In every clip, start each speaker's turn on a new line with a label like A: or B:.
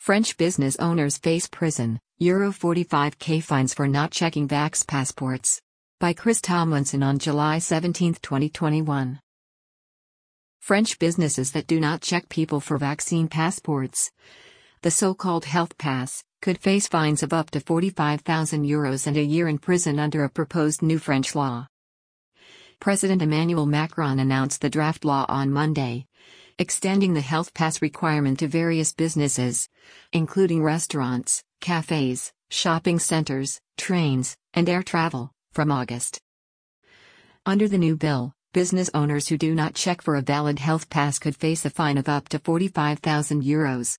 A: French business owners face prison, Euro 45k fines for not checking vax passports. By Chris Tomlinson on July 17, 2021. French businesses that do not check people for vaccine passports, the so-called health pass, could face fines of up to 45,000 euros and a year in prison under a proposed new French law. President Emmanuel Macron announced the draft law on Monday, extending the health pass requirement to various businesses, including restaurants, cafes, shopping centers, trains, and air travel, from August. Under the new bill, business owners who do not check for a valid health pass could face a fine of up to 45,000 euros,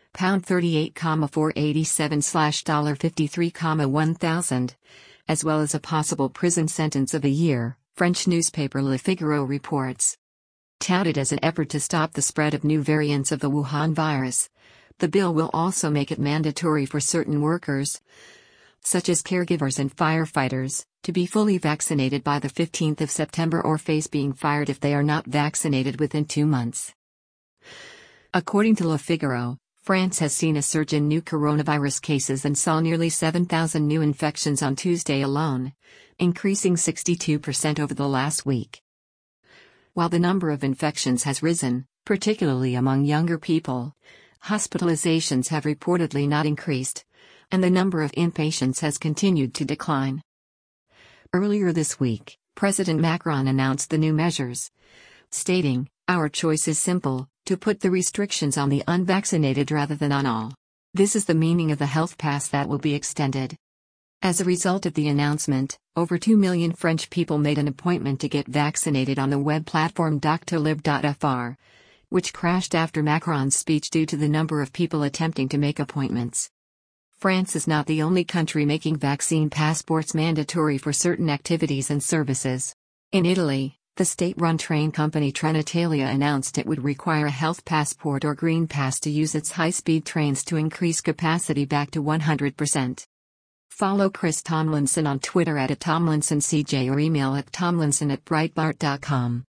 A: £38,487/$53,1000, as well as a possible prison sentence of a year, French newspaper Le Figaro reports. Touted as an effort to stop the spread of new variants of the Wuhan virus, the bill will also make it mandatory for certain workers, such as caregivers and firefighters, to be fully vaccinated by the 15th of September or face being fired if they are not vaccinated within 2 months. According to Le Figaro, France has seen a surge in new coronavirus cases and saw nearly 7,000 new infections on Tuesday alone, increasing 62% over the last week. While the number of infections has risen, particularly among younger people, hospitalizations have reportedly not increased, and the number of inpatients has continued to decline. Earlier this week, President Macron announced the new measures, stating, "Our choice is simple, to put the restrictions on the unvaccinated rather than on all. This is the meaning of the health pass that will be extended." As a result of the announcement, over 2 million French people made an appointment to get vaccinated on the web platform Doctolib.fr, which crashed after Macron's speech due to the number of people attempting to make appointments. France is not the only country making vaccine passports mandatory for certain activities and services. In Italy, the state-run train company Trenitalia announced it would require a health passport or green pass to use its high-speed trains to increase capacity back to 100%. Follow Chris Tomlinson on Twitter @TomlinsonCJ or email at tomlinson@breitbart.com.